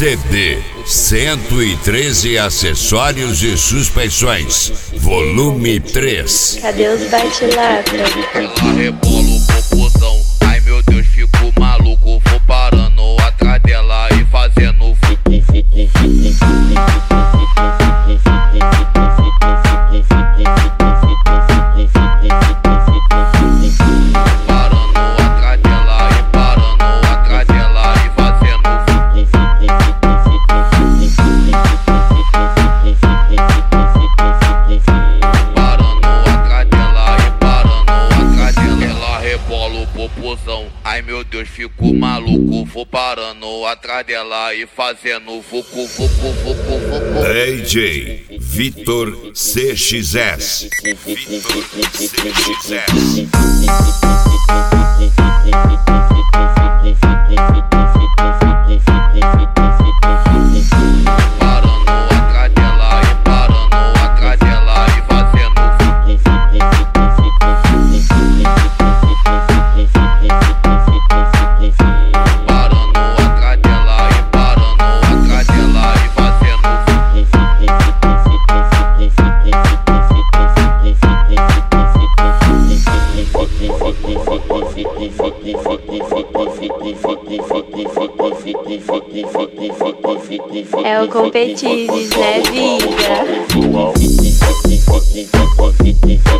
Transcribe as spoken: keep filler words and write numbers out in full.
C D cento e treze Acessórios e Suspensões, volume três. Cadê os bate-lata? Ela rebola o popozão, ai meu Deus, fico maluco. Vou parando atrás dela e fazendo fucu, fucu, fucu, ai meu Deus, fico maluco. Vou parando atrás dela e fazendo vucu, vucu, vucu, vucu. D J Vitor C X S. Vitor C X S. É o Competizes, né, vida?